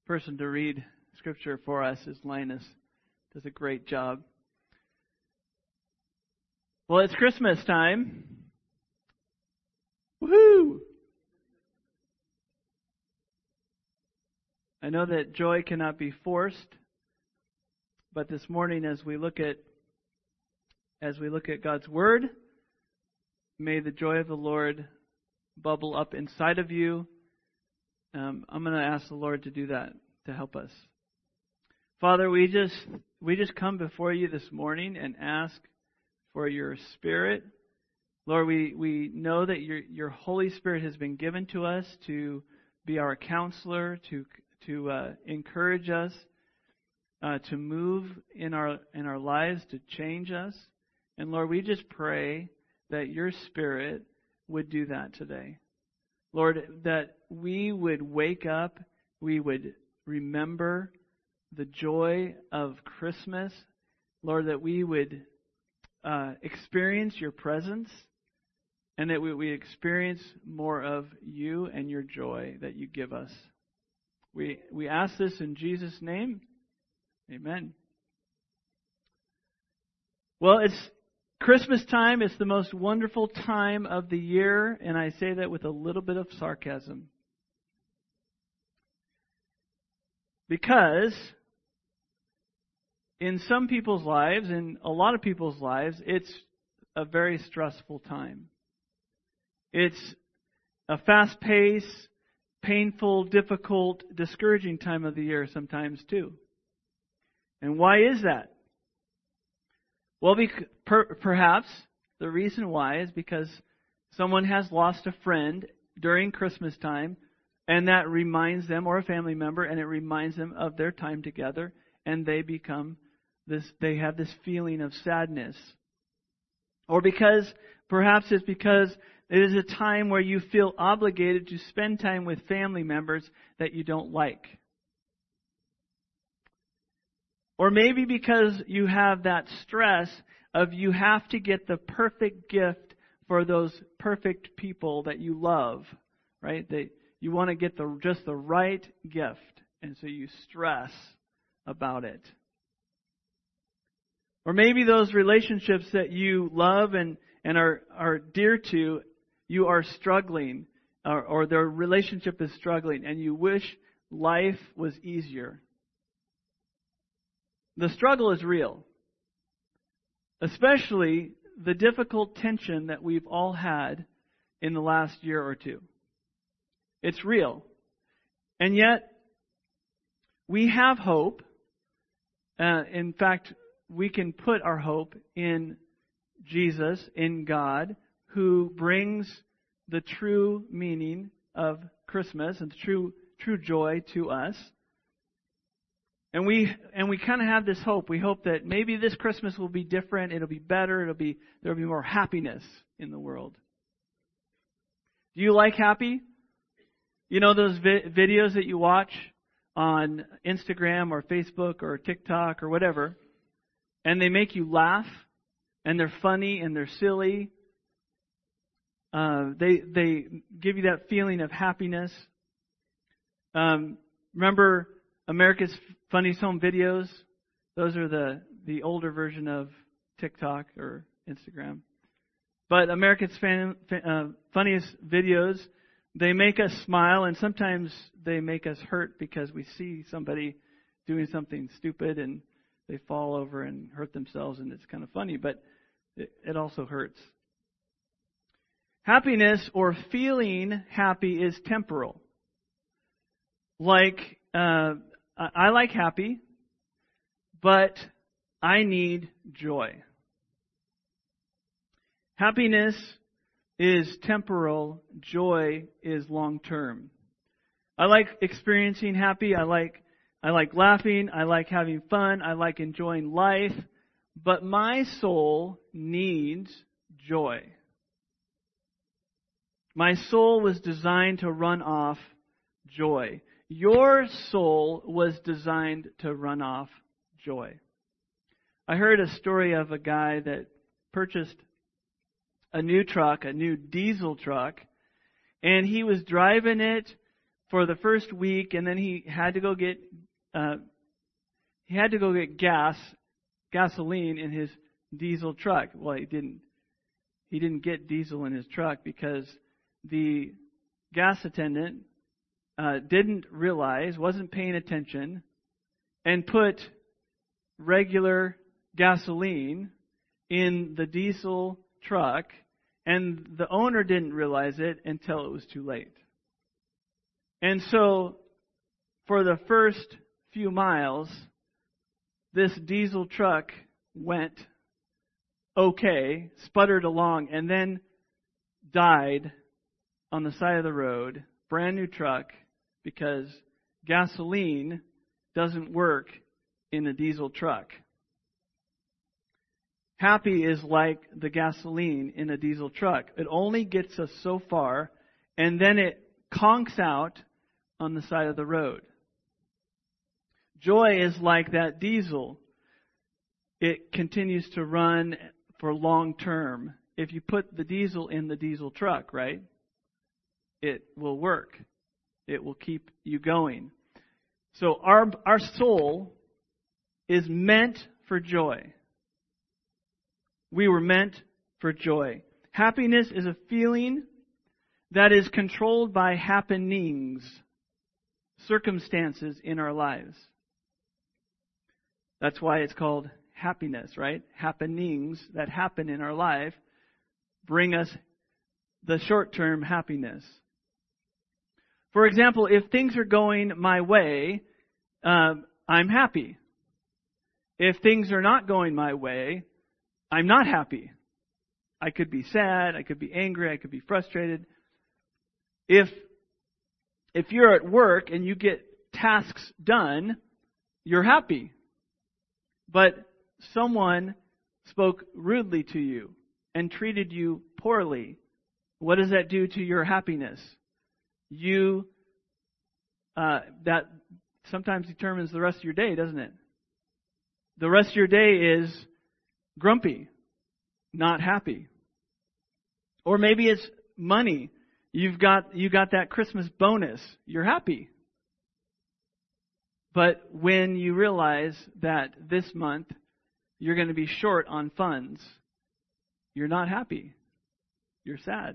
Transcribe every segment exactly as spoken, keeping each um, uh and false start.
person to read Scripture for us is Linus. Does a great job. Well, it's Christmas time. Woohoo! I know that joy cannot be forced, but this morning as we look at as we look at God's Word, may the joy of the Lord bubble up inside of you. Um, I'm going to ask the Lord to do that, to help us. Father, we just we just come before you this morning and ask for your Spirit. Lord, we, we know that your your Holy Spirit has been given to us to be our counselor, to to uh, encourage us, uh, to move in our in our lives, to change us. And Lord, we just pray that your Spirit would do that today. Lord, that we would wake up, we would remember the joy of Christmas. Lord, that we would uh, experience your presence, and that we, we experience more of you and your joy that you give us. We we ask this in Jesus' name. Amen. Well, it's Christmas time. It's the most wonderful time of the year, and I say that with a little bit of sarcasm. Because in some people's lives, in a lot of people's lives, it's a very stressful time. It's a fast-paced, painful, difficult, discouraging time of the year sometimes too. And why is that? Well, bec- per- perhaps the reason why is because someone has lost a friend during Christmas time, and that reminds them, or a family member, and it reminds them of their time together, and they become this, they have this feeling of sadness. Or because, perhaps it's because it is a time where you feel obligated to spend time with family members that you don't like. Or maybe because you have that stress of you have to get the perfect gift for those perfect people that you love, right? That you want to get the just the right gift, and so you stress about it. Or maybe those relationships that you love and, and are, are dear to, you are struggling, or, or their relationship is struggling, and you wish life was easier. The struggle is real, especially the difficult tension that we've all had in the last year or two. It's real. And yet, we have hope. Uh, in fact, we can put our hope in Jesus, in God, who brings the true meaning of Christmas and the true true joy to us. And we and we kind of have this hope. We hope that maybe this Christmas will be different. It'll be better. It'll be there'll be more happiness in the world. Do you like happy? You know those vi- videos that you watch on Instagram or Facebook or TikTok or whatever, and they make you laugh, and they're funny and they're silly. Uh, they they give you that feeling of happiness. Um, remember America's Funniest Home Videos? Those are the, the older version of TikTok or Instagram. But America's fan, uh, Funniest Videos, they make us smile, and sometimes they make us hurt because we see somebody doing something stupid and they fall over and hurt themselves, and it's kind of funny, but it, it also hurts. Happiness or feeling happy is temporal. Like, uh, I like happy, but I need joy. Happiness is temporal. Joy is long-term. I like experiencing happy. I like I like laughing. I like having fun. I like enjoying life. But my soul needs joy. My soul was designed to run off joy. Your soul was designed to run off joy. I heard a story of a guy that purchased a new truck, a new diesel truck, and he was driving it for the first week, and then he had to go get uh, he had to go get gas, gasoline in his diesel truck. Well, he didn't. He didn't get diesel in his truck because the gas attendant uh, didn't realize, wasn't paying attention, and put regular gasoline in the diesel truck, and the owner didn't realize it until it was too late. And so, for the first few miles, this diesel truck went okay, sputtered along, and then died on the side of the road, brand new truck, because gasoline doesn't work in a diesel truck. Happy is like the gasoline in a diesel truck. It only gets us so far, and then it conks out on the side of the road. Joy is like that diesel. It continues to run for long term. If you put the diesel in the diesel truck, right, it will work. It will keep you going. So our our soul is meant for joy. We were meant for joy. Happiness is a feeling that is controlled by happenings, circumstances in our lives. That's why it's called happiness, right? Happenings that happen in our life bring us the short-term happiness. For example, if things are going my way, uh, I'm happy. If things are not going my way, I'm not happy. I could be sad, I could be angry, I could be frustrated. If if you're at work and you get tasks done, you're happy. But someone spoke rudely to you and treated you poorly. What does that do to your happiness? You, uh, that sometimes determines the rest of your day, doesn't it? The rest of your day is grumpy, not happy. Or maybe it's money. You've got, you got that Christmas bonus. You're happy. But when you realize that this month you're going to be short on funds, you're not happy. You're sad.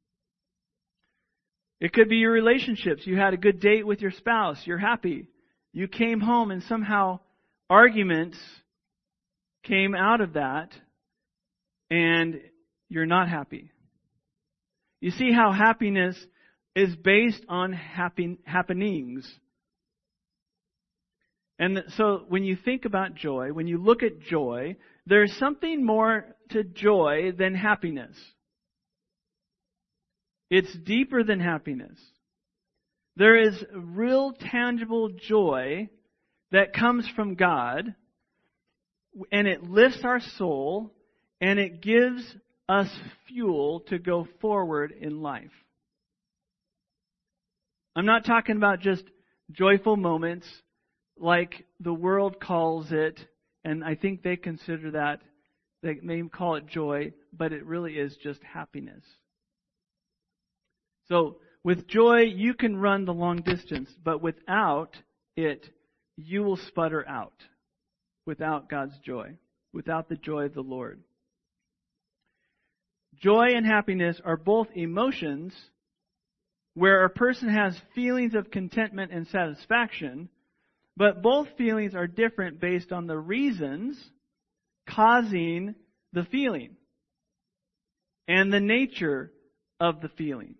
It could be your relationships. You had a good date with your spouse. You're happy. You came home and somehow arguments came out of that and you're not happy. You see how happiness is based on happy, happenings. And so when you think about joy, when you look at joy, there's something more to joy than happiness. It's deeper than happiness. There is real tangible joy that comes from God, and it lifts our soul, and it gives us fuel to go forward in life. I'm not talking about just joyful moments like the world calls it, and I think they consider that, they may call it joy, but it really is just happiness. So, with joy, you can run the long distance, but without it, you will sputter out. Without God's joy, without the joy of the Lord. Joy and happiness are both emotions where a person has feelings of contentment and satisfaction, but both feelings are different based on the reasons causing the feeling and the nature of the feeling.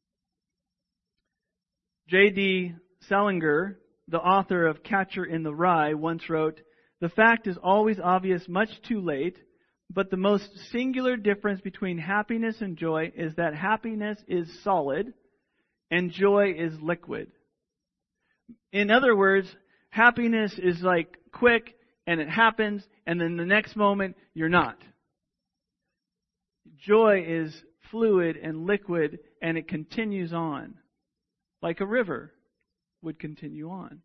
J D Salinger, the author of Catcher in the Rye, once wrote, "The fact is always obvious much too late, but the most singular difference between happiness and joy is that happiness is solid and joy is liquid." In other words, happiness is like quick and it happens, and then the next moment you're not. Joy is fluid and liquid, and it continues on. Like a river would continue on.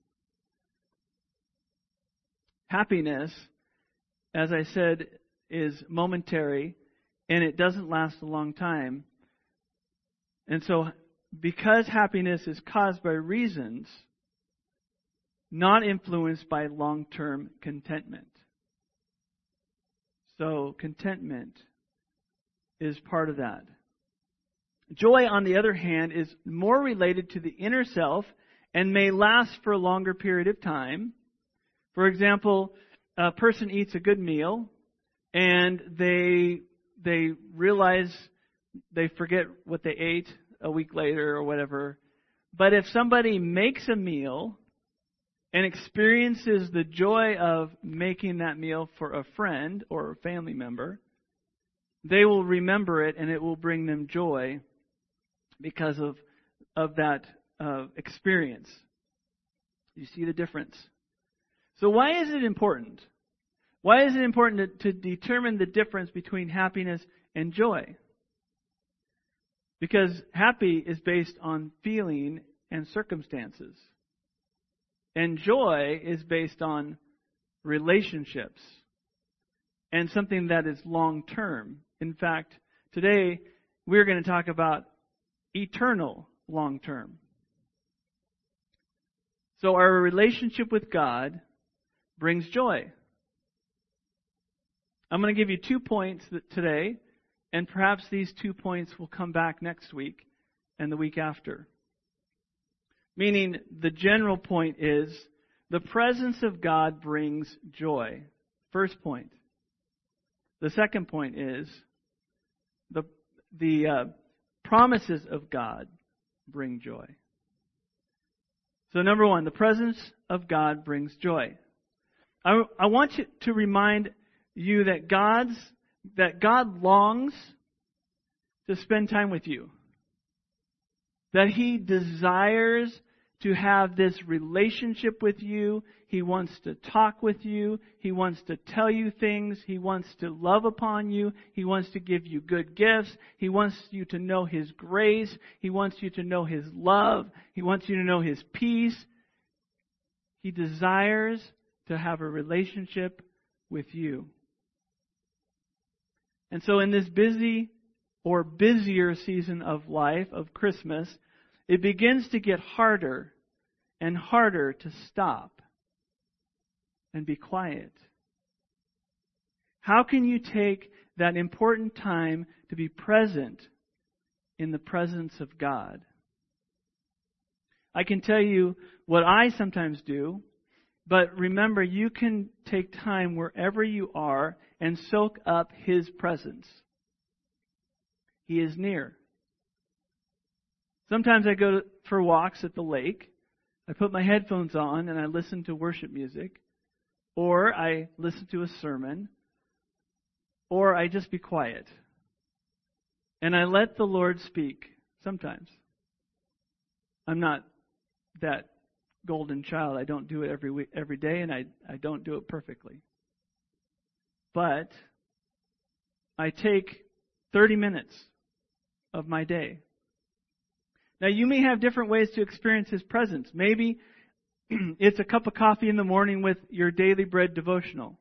Happiness, as I said, is momentary, and it doesn't last a long time. And so because happiness is caused by reasons not influenced by long-term contentment. So contentment is part of that. Joy, on the other hand, is more related to the inner self and may last for a longer period of time. For example, a person eats a good meal and they they realize they forget what they ate a week later or whatever. But if somebody makes a meal and experiences the joy of making that meal for a friend or a family member, they will remember it and it will bring them joy because of, of that uh, experience. You see the difference? So why is it important? Why is it important to, to determine the difference between happiness and joy? Because happy is based on feeling and circumstances. And joy is based on relationships and something that is long-term. In fact, today we're going to talk about eternal long-term. So our relationship with God brings joy. I'm going to give you two points today, and perhaps these two points will come back next week and the week after. Meaning, the general point is, the presence of God brings joy. First point. The second point is, the, the uh, promises of God bring joy. So number one, the presence of God brings joy. I, I want you to remind you that God's that God longs to spend time with you. That He desires to have this relationship with you. He wants to talk with you. He wants to tell you things. He wants to love upon you. He wants to give you good gifts. He wants you to know His grace. He wants you to know His love. He wants you to know His peace. He desires to have a relationship with you. And so in this busy or busier season of life, of Christmas, it begins to get harder and harder to stop and be quiet. How can you take that important time to be present in the presence of God? I can tell you what I sometimes do, but remember, you can take time wherever you are and soak up His presence. He is near. Sometimes I go for walks at the lake. I put my headphones on and I listen to worship music. Or I listen to a sermon. Or I just be quiet. And I let the Lord speak sometimes. I'm not that golden child. I don't do it every week, every day, and I, I don't do it perfectly. But I take thirty minutes of my day. Now, you may have different ways to experience His presence. Maybe it's a cup of coffee in the morning with your daily bread devotional.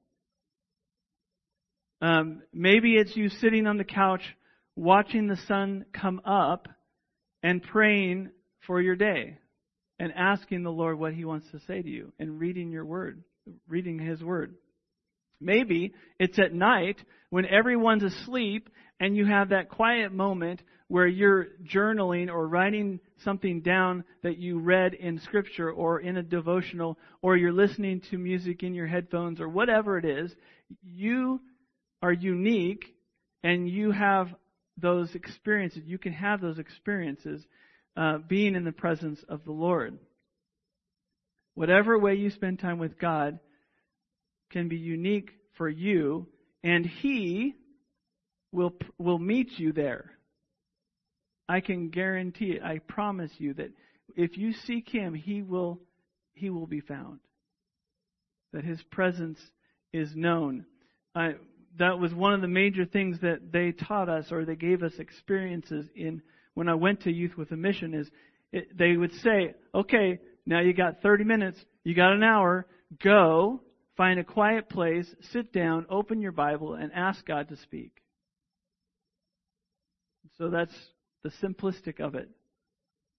Um, maybe it's you sitting on the couch watching the sun come up and praying for your day and asking the Lord what He wants to say to you and reading your word, reading His word. Maybe it's at night when everyone's asleep and you have that quiet moment where you're journaling or writing something down that you read in Scripture or in a devotional, or you're listening to music in your headphones or whatever it is. You are unique and you have those experiences. You can have those experiences uh, being in the presence of the Lord. Whatever way you spend time with God can be unique for you, and He will will meet you there. I can guarantee it. I promise you that if you seek Him, He will He will be found. That His presence is known. I, that was one of the major things that they taught us, or they gave us experiences in when I went to Youth with a Mission. Is it, they would say, "Okay, now you got thirty minutes, you got an hour, go." Find a quiet place, sit down, open your Bible, and ask God to speak. So that's the simplistic of it.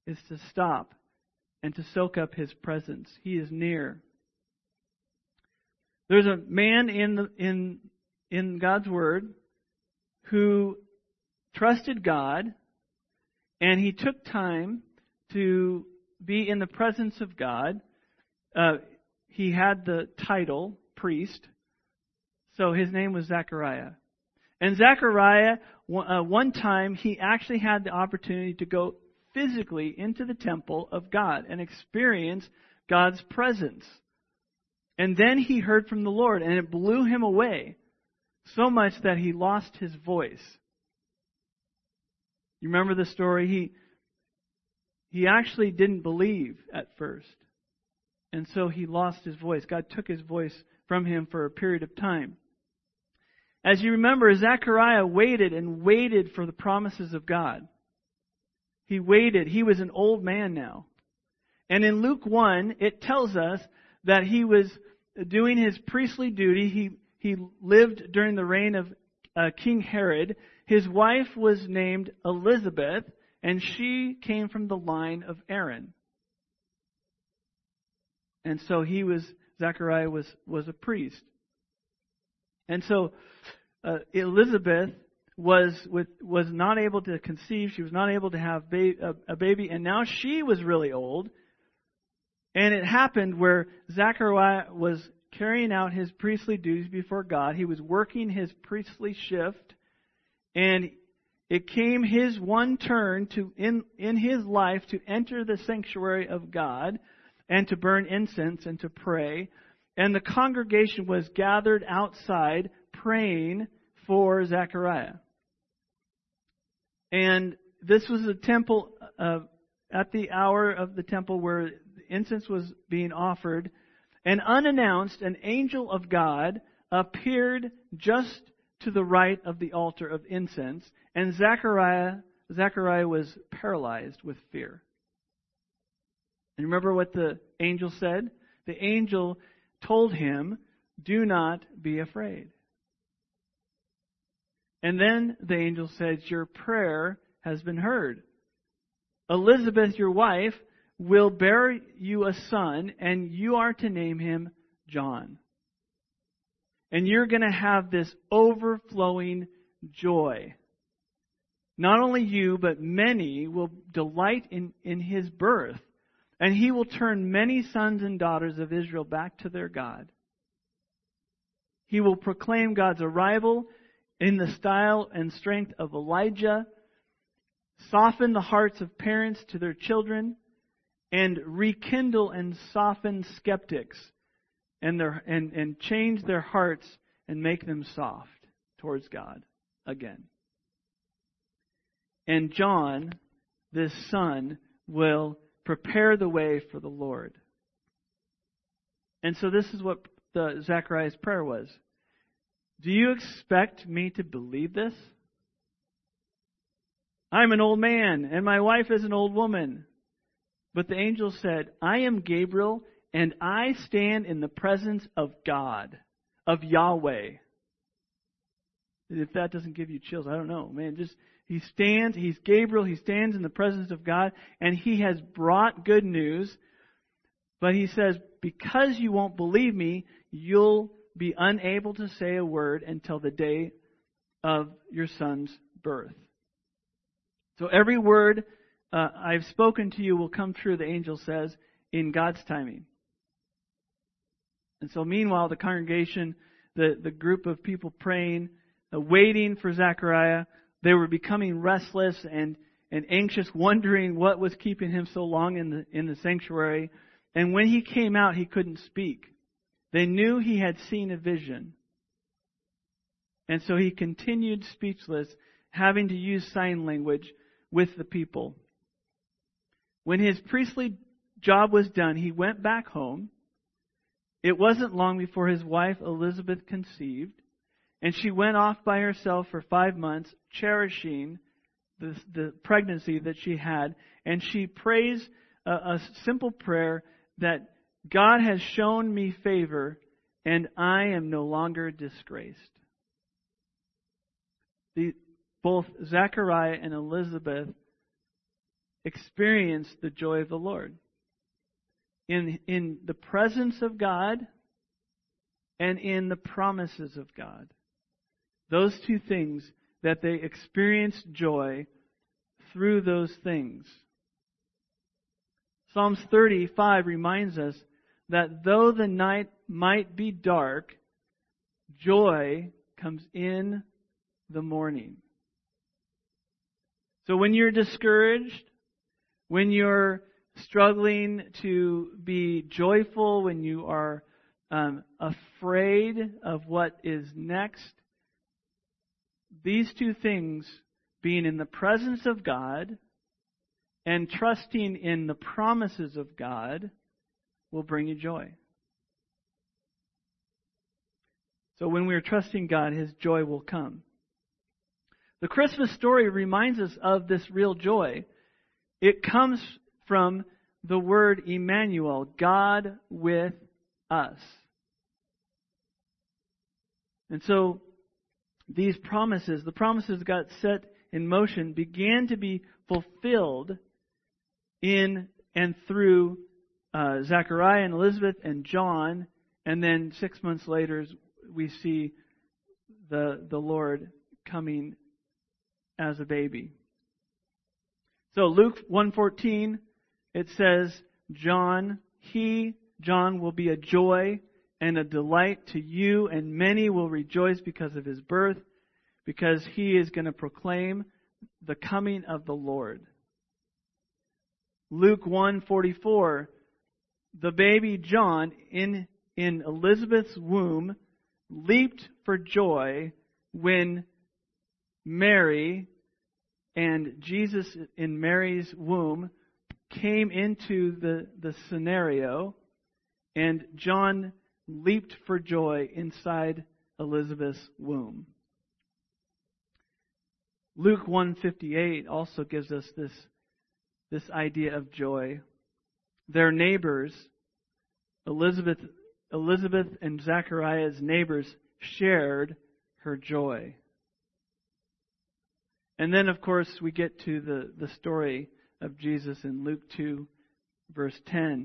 is to stop and to soak up His presence. He is near. There's a man in the, in in God's Word who trusted God, and he took time to be in the presence of God. Uh, he had the title priest, so his name was Zechariah. And Zechariah, uh, one time, he actually had the opportunity to go physically into the temple of God and experience God's presence. And then he heard from the Lord, and it blew him away so much that he lost his voice. You remember the story? He he actually didn't believe at first. And so he lost his voice. God took his voice from him for a period of time. As you remember, Zechariah waited and waited for the promises of God. He waited. He was an old man now. And in Luke one, it tells us that he was doing his priestly duty. He he lived during the reign of uh, King Herod. His wife was named Elizabeth, and she came from the line of Aaron. And so he was, Zechariah was, was a priest. And so uh, Elizabeth was with, was not able to conceive. She was not able to have ba- a, a baby, and now she was really old. And it happened where Zechariah was carrying out his priestly duties before God. He was working his priestly shift, and it came his one turn to in in his life to enter the sanctuary of God and to burn incense and to pray. And the congregation was gathered outside praying for Zechariah. And this was a temple uh, at the hour of the temple where incense was being offered. And unannounced, an angel of God appeared just to the right of the altar of incense, and Zechariah, Zechariah was paralyzed with fear. And remember what the angel said? The angel told him, "Do not be afraid." And then the angel said, "Your prayer has been heard. Elizabeth, your wife, will bear you a son, and you are to name him John. And you're going to have this overflowing joy. Not only you, but many will delight in, in his birth, and he will turn many sons and daughters of Israel back to their God. He will proclaim God's arrival in the style and strength of Elijah, soften the hearts of parents to their children, and rekindle and soften skeptics and their and, and change their hearts and make them soft towards God again. And John, this son, will prepare the way for the Lord." And so this is what the Zechariah's prayer was. Do you expect me to believe this? I'm an old man, and my wife is an old woman. But the angel said, I am Gabriel, and I stand in the presence of God, of Yahweh. If that doesn't give you chills, I don't know. Man, just he stands, he's Gabriel, he stands in the presence of God, and he has brought good news. But he says, because you won't believe me, you'll be unable to say a word until the day of your son's birth. So every word Uh, I've spoken to you will come true, the angel says, in God's timing. And so meanwhile, the congregation, the, the group of people praying, uh, waiting for Zechariah, they were becoming restless and, and anxious, wondering what was keeping him so long in the, in the sanctuary. And when he came out, he couldn't speak. They knew he had seen a vision. And so he continued speechless, having to use sign language with the people. When his priestly job was done, he went back home. It wasn't long before his wife Elizabeth conceived, and she went off by herself for five months, cherishing the, the pregnancy that she had. And she prays a, a simple prayer that God has shown me favor, and I am no longer disgraced. The, both Zechariah and Elizabeth experience the joy of the Lord. In, in the presence of God and in the promises of God. Those two things, that they experienced joy through those things. Psalms thirty-five reminds us that though the night might be dark, joy comes in the morning. So when you're discouraged, when you're struggling to be joyful, when you are um, afraid of what is next, these two things, being in the presence of God and trusting in the promises of God, will bring you joy. So when we are trusting God, His joy will come. The Christmas story reminds us of this real joy. It comes from the word Emmanuel, God with us. And so these promises, the promises God set in motion, began to be fulfilled in and through uh, Zechariah and Elizabeth and John, and then six months later we see the the Lord coming as a baby. So Luke one fourteen, it says, John, he, John, will be a joy and a delight to you, and many will rejoice because of his birth, because he is going to proclaim the coming of the Lord. Luke one forty-four, the baby John in, in Elizabeth's womb leaped for joy when Mary and Jesus in Mary's womb came into the, the scenario, and John leaped for joy inside Elizabeth's womb. Luke one fifty-eight also gives us this, this idea of joy. Their neighbors, Elizabeth, Elizabeth and Zechariah's neighbors, shared her joy. And then, of course, we get to the, the story of Jesus in Luke two, verse ten.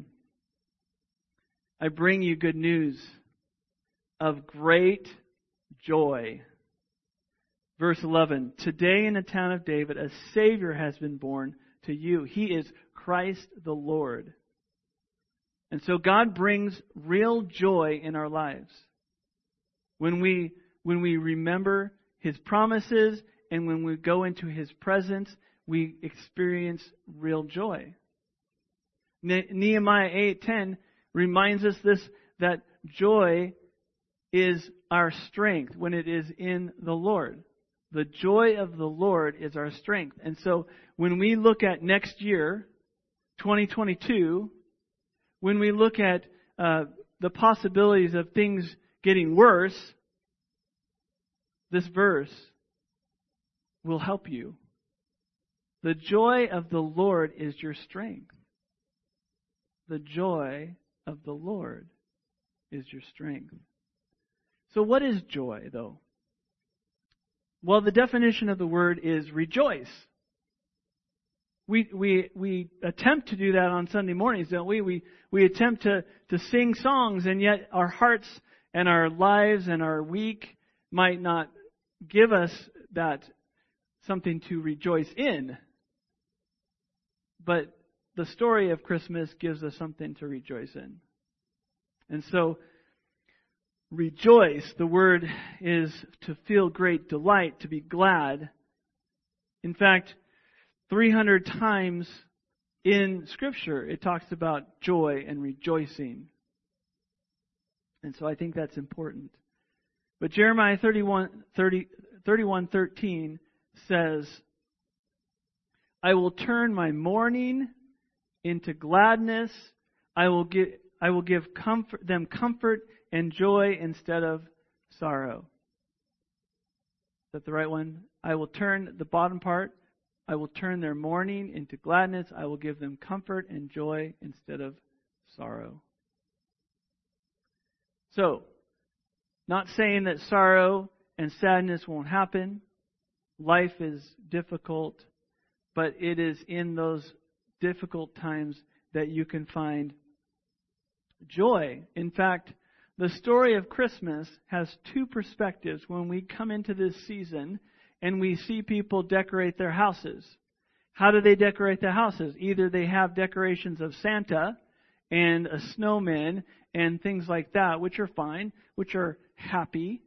I bring you good news of great joy. Verse eleven, today in the town of David, a Savior has been born to you. He is Christ the Lord. And so God brings real joy in our lives. When we, when we remember His promises and when we go into His presence, we experience real joy. Ne- Nehemiah eight ten reminds us this, that joy is our strength when it is in the Lord. The joy of the Lord is our strength. And so when we look at next year, twenty twenty-two, when we look at uh, the possibilities of things getting worse, this verse will help you. The joy of the Lord is your strength. The joy of the Lord is your strength. So what is joy, though? Well, the definition of the word is rejoice. We we we attempt to do that on Sunday mornings, don't we? We we attempt to, to sing songs, and yet our hearts and our lives and our week might not give us that something to rejoice in. But the story of Christmas gives us something to rejoice in. And so, rejoice, the word is to feel great delight, to be glad. In fact, three hundred times in Scripture it talks about joy and rejoicing. And so I think that's important. But Jeremiah thirty-one, thirty, thirty-one thirteen says, I will turn my mourning into gladness. I will give, I will give comfort, them comfort and joy instead of sorrow. Is that the right one? I will turn the bottom part. I will turn their mourning into gladness. I will give them comfort and joy instead of sorrow. So, not saying that sorrow and sadness won't happen. Life is difficult, but it is in those difficult times that you can find joy. In fact, the story of Christmas has two perspectives when we come into this season and we see people decorate their houses. How do they decorate their houses? Either they have decorations of Santa and a snowman and things like that, which are fine, which are happy.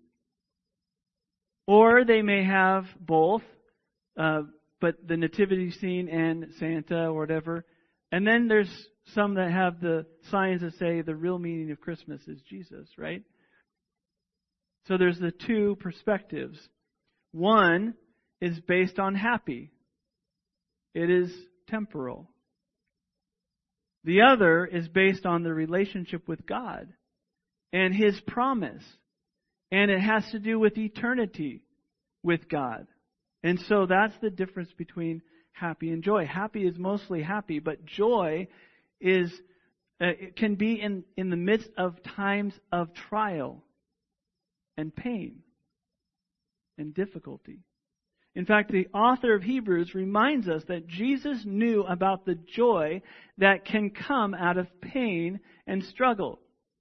Or they may have both, uh, but the nativity scene and Santa or whatever. And then there's some that have the signs that say the real meaning of Christmas is Jesus, right? So there's the two perspectives. One is based on happy. It is temporal. The other is based on the relationship with God and His promise. And it has to do with eternity with God. And so that's the difference between happy and joy. Happy is mostly happy, but joy is uh, it can be in, in the midst of times of trial and pain and difficulty. In fact, the author of Hebrews reminds us that Jesus knew about the joy that can come out of pain and struggle.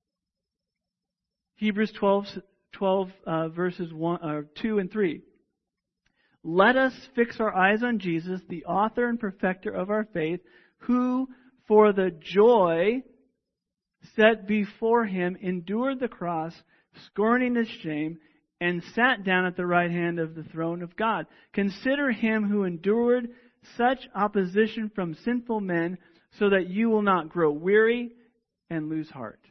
Hebrews twelve, twelve uh, verses one, uh, two and three. Let us fix our eyes on Jesus, the author and perfecter of our faith, who for the joy set before Him endured the cross, scorning its shame, and sat down at the right hand of the throne of God. Consider Him who endured such opposition from sinful men, so that you will not grow weary and lose heart.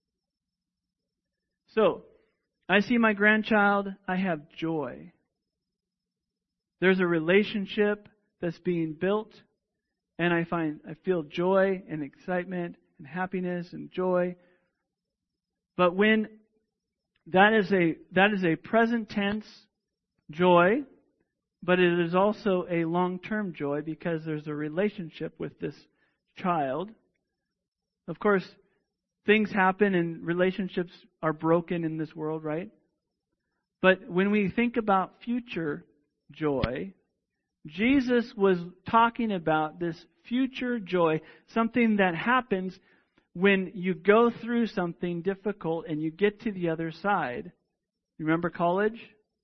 So, I see my grandchild, I have joy. There's a relationship that's being built, and I find I feel joy and excitement and happiness and joy. But when That is a that is a present tense joy, but it is also a long-term joy because there's a relationship with this child. Of course, things happen and relationships are broken in this world, right? But when we think about future joy, Jesus was talking about this future joy, something that happens when you go through something difficult and you get to the other side. You remember college?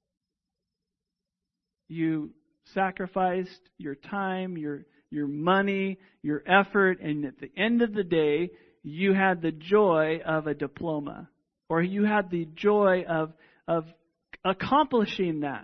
You sacrificed your time, your your money, your effort, and at the end of the day, you had the joy of a diploma. Or you had the joy of, of accomplishing that.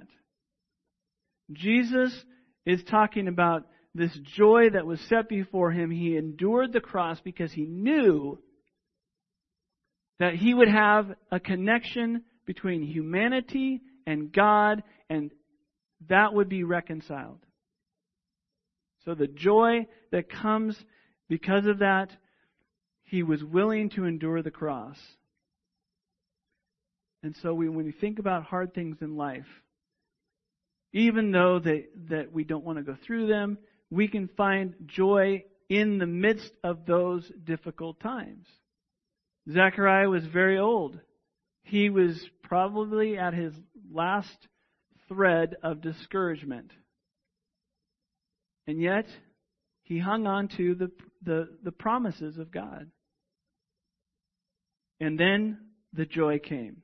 Jesus is talking about this joy that was set before Him. He endured the cross because He knew that He would have a connection between humanity and God, and that would be reconciled. So the joy that comes because of that, He was willing to endure the cross. And so we, when we think about hard things in life, even though they, that we don't want to go through them, we can find joy in the midst of those difficult times. Zechariah was very old. He was probably at his last thread of discouragement. And yet, he hung on to the, the, the promises of God. And then the joy came.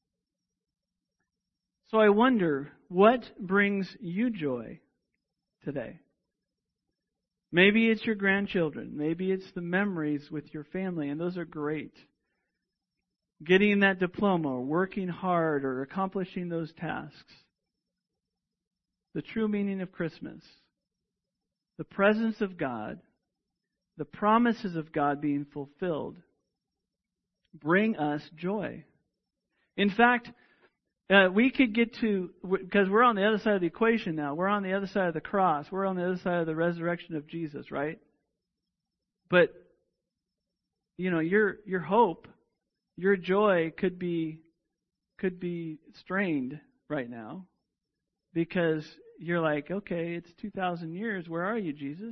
So I wonder, what brings you joy today? Maybe it's your grandchildren. Maybe it's the memories with your family, and those are great. Getting that diploma, or working hard, or accomplishing those tasks. The true meaning of Christmas. The presence of God, the promises of God being fulfilled, bring us joy. In fact, Uh, we could get to, because we're on the other side of the equation now. We're on the other side of the cross. We're on the other side of the resurrection of Jesus, right? But, you know, your your hope, your joy could be could be strained right now, because you're like, okay, it's two thousand years. Where are you, Jesus?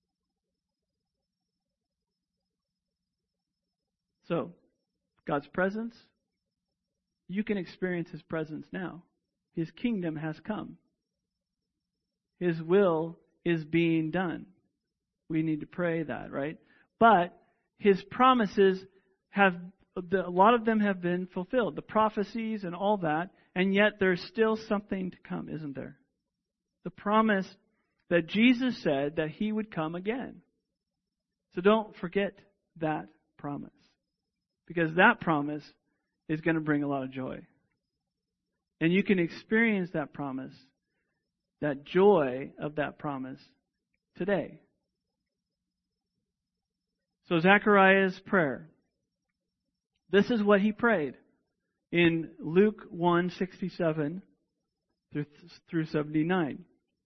So, God's presence. You can experience His presence now. His kingdom has come. His will is being done. we need to pray that, right? But His promises have, a lot of them have been fulfilled. The prophecies and all that. And yet there's still something to come, isn't there? The promise that Jesus said that He would come again. So don't forget that promise. Because that promise is going to bring a lot of joy. And you can experience that promise, that joy of that promise today. So Zechariah's prayer. This is what he prayed in Luke one sixty-seven through through seventy-nine.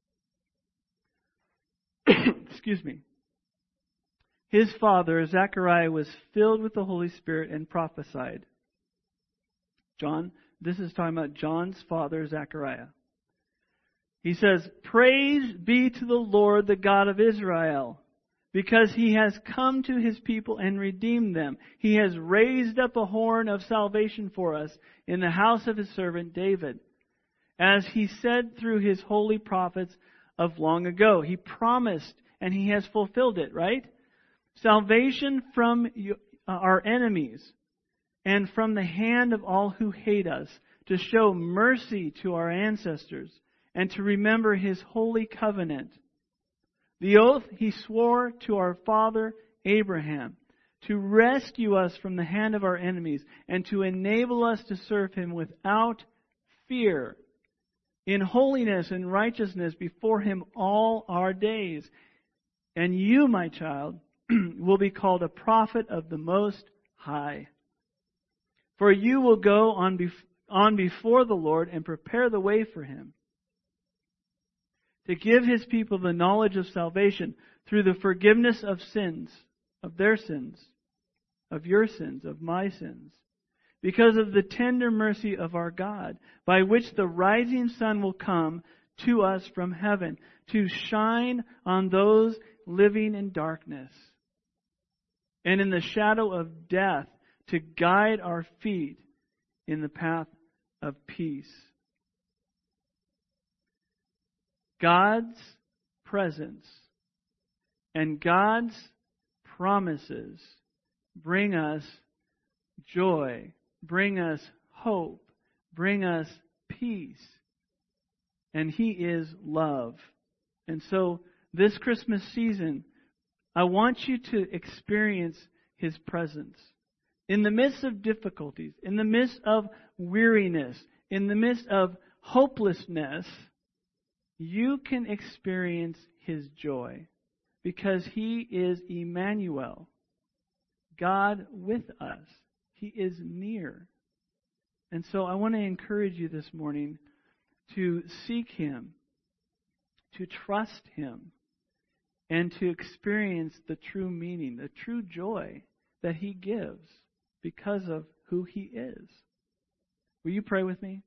Excuse me. His father, Zechariah, was filled with the Holy Spirit and prophesied. John, this is talking about John's father, Zechariah. He says, "Praise be to the Lord, the God of Israel, because He has come to His people and redeemed them. He has raised up a horn of salvation for us in the house of His servant David, as He said through His holy prophets of long ago." He promised and He has fulfilled it, right? Salvation from our enemies and from the hand of all who hate us, to show mercy to our ancestors and to remember His holy covenant. The oath He swore to our father Abraham, to rescue us from the hand of our enemies and to enable us to serve Him without fear, in holiness and righteousness before Him all our days. And you, my child, will be called a prophet of the Most High. For you will go on, bef- on before the Lord and prepare the way for Him, to give His people the knowledge of salvation through the forgiveness of sins, of their sins, of your sins, of my sins, because of the tender mercy of our God, by which the rising sun will come to us from heaven, to shine on those living in darkness and in the shadow of death, to guide our feet in the path of peace. God's presence and God's promises bring us joy, bring us hope, bring us peace. And He is love. And so this Christmas season, I want you to experience His presence. In the midst of difficulties, in the midst of weariness, in the midst of hopelessness, you can experience His joy, because He is Emmanuel, God with us. He is near. And so I want to encourage you this morning to seek Him, to trust Him, and to experience the true meaning, the true joy that He gives because of who He is. Will you pray with me?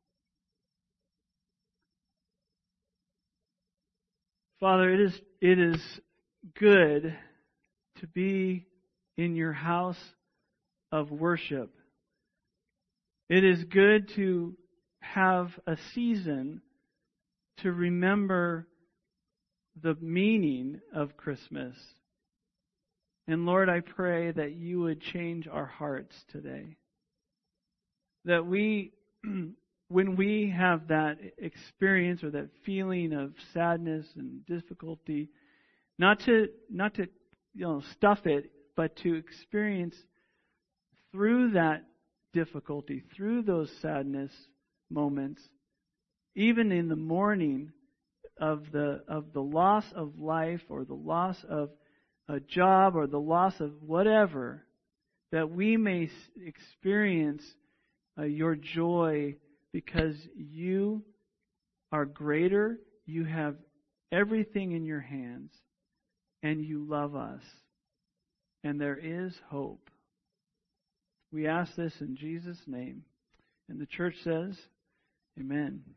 Father, it is it is good to be in your house of worship. It is good to have a season to remember the meaning of Christmas. And Lord, I pray that you would change our hearts today. That we, when we have that experience or that feeling of sadness and difficulty, not to not to you know stuff it, but to experience through that difficulty, through those sadness moments, even in the morning of the of the loss of life or the loss of a job or the loss of whatever, that we may experience uh, your joy, because you are greater, you have everything in your hands, and you love us. And there is hope. We ask this in Jesus' name. And the church says, Amen.